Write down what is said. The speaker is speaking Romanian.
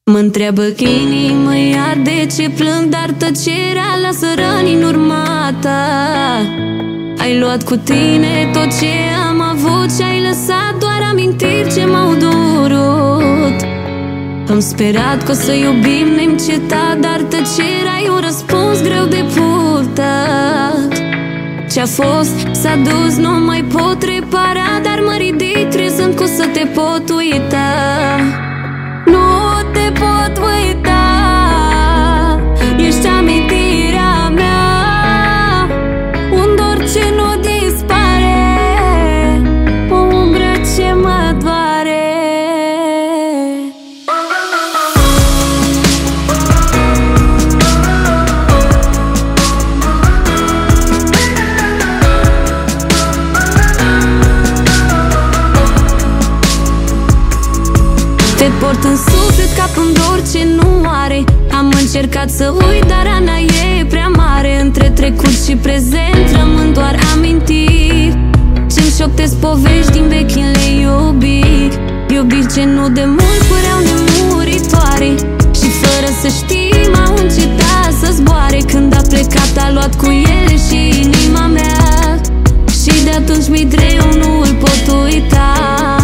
Mă-ntreabă că inima iar de ce plâng, dar tăcerea lasă răni în urma ta. Ai luat cu tine tot ce am avut și ai lăsat doar amintiri ce m-au durut. Am sperat că o să iubim neîncetat, dar tăcerea e un răspuns greu de purtat. Ce-a fost s-a dus, nu mai pot repara, dar mă ridic crezând că o să te pot uita. Nu te pot uita, ești amintirea mea, un dor ce nu dispare, o umbră ce mă doare. Te port în suflet ca în dor ce nu are. Am încercat să uit, dar rana e prea mare. Între trecut și prezent rămân doar amintiri ce-mi șoptesc povești din vechile iubiri. Iubiri ce nu de mult păreau nemuritoare și fără să știi m-au încetat să zboare. Când a plecat a luat cu ele și inima mea, și de atunci mi-i greu, nu îl pot uita.